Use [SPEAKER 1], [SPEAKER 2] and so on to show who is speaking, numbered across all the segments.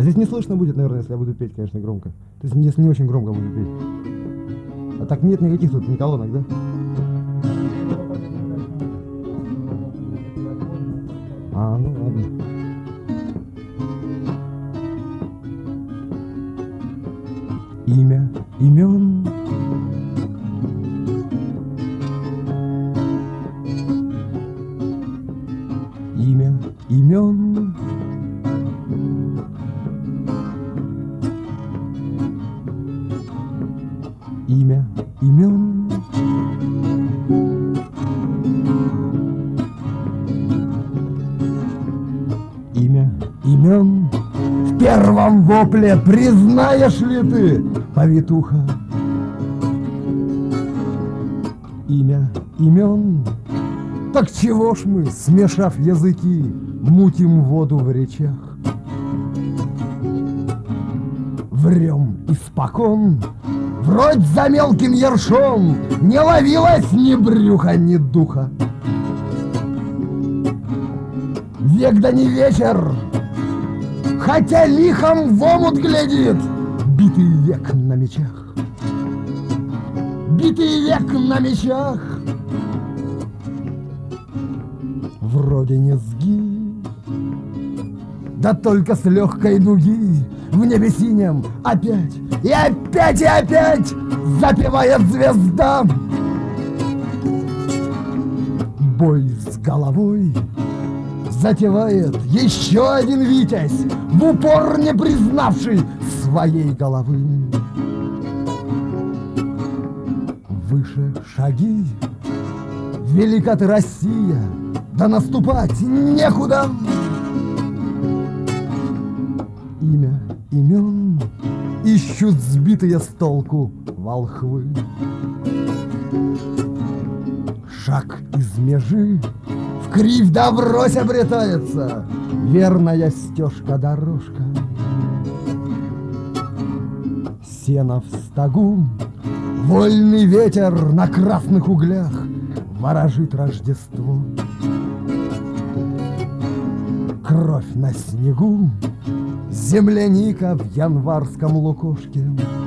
[SPEAKER 1] здесь не слышно будет, наверное, если я буду петь, конечно, громко. То есть если не очень громко буду петь. А так нет никаких тут ни колонок, да? А, ну ладно. Имя, имен. Имя, имен. Имя, имен. Имя, имен. В первом вопле признаешь ли ты, повитуха? Имя, имен. Так чего ж мы, смешав языки, мутим воду в речах? Врем испокон, врозь за мелким ершом не ловилось ни брюха, ни духа. Век да не вечер, хотя лихом в омут глядит, битый век на мечах. Битый век на мечах. Вроде низги, да только с легкой дуги в небе синем опять и опять и опять запевает звезда. Бой с головой затевает еще один витязь, в упор не признавший своей головы. Выше шаги, велика ты, Россия, да наступать некуда. Имя, имен ищут сбитые с толку волхвы. Шаг из межи в кривь да врозь обретается верная стежка-дорожка. Сено в стогу, вольный ветер на красных углях ворожит Рождество. Кровь на снегу, земляника в январском лукошке.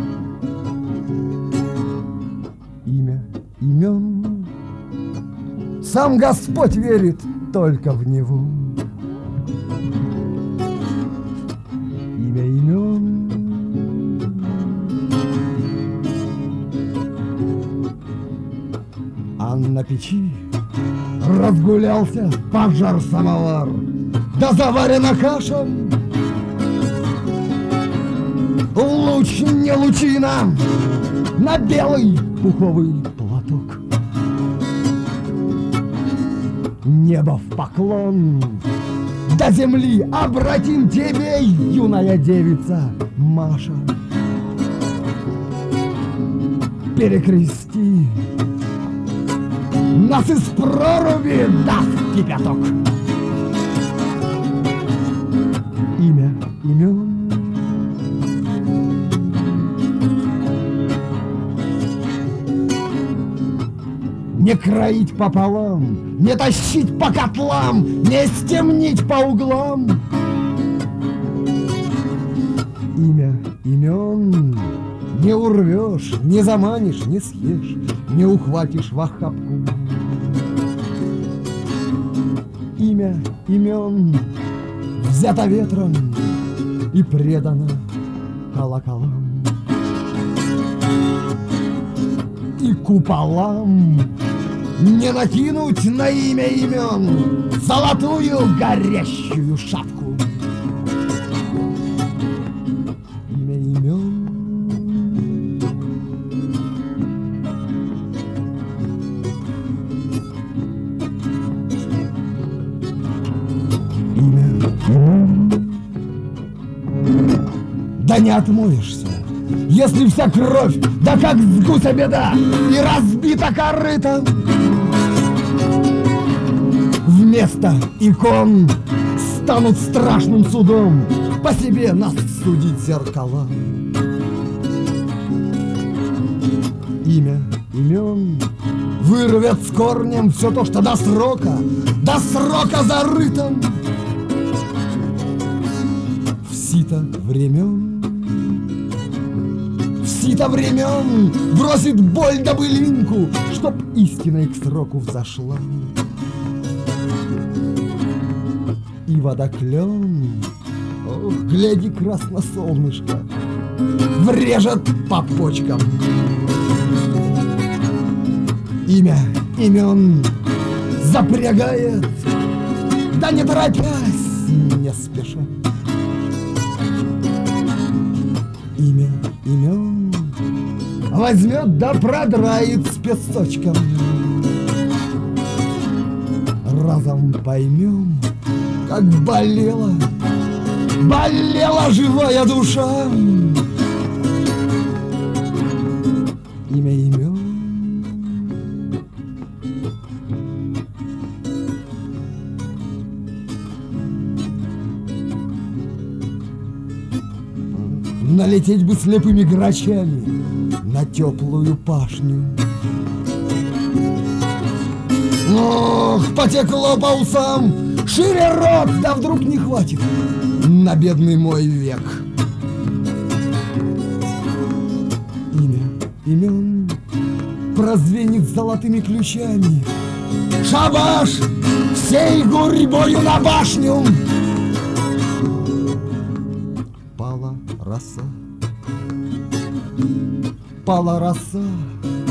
[SPEAKER 1] Имя, имен, сам Господь верит только в него. Имя, имен. А на печи разгулялся пожар-самовар, да заварена каша. Луч не лучина на белый пуховый платок. Небо в поклон, до земли обратим тебе, юная девица Маша. Перекрести нас из проруби даст кипяток. Имя, имен. Не кроить пополам, не тащить по котлам, не стемнить по углам. Имя, имен. Не урвешь, не заманишь, не съешь, не ухватишь в охапку. Имя, имен взято ветром и предано колоколам и куполам. Не накинуть на имя имен золотую горящую шапку. Имя имен. Имя имен. Да не отмоешься, если вся кровь, да как с гуся беда, и разбита корыта. Вместо икон станут страшным судом по себе нас судить зеркала. Имя, имен вырвет с корнем все то, что до срока зарыто. В сито времен, в сито времен бросит боль да былинку, чтоб истиной к сроку взошла. И водоклен, ох, гляди, красно солнышко, врежет по почкам. Имя имен запрягает, да не торопясь, не спеша. Имя имен возьмет да продрает с песочком. Разом поймем, как болела, болела живая душа. Имя имен налететь бы слепыми грачами на теплую пашню. Ох, потекло по усам, шире рот, да вдруг не хватит на бедный мой век. Имя имен прозвенит золотыми ключами. Шабаш всей гурьбою на башню. Пала роса, пала роса,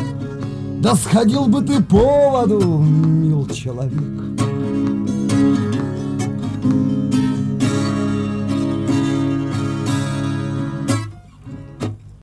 [SPEAKER 1] да сходил бы ты по воду, мил человек.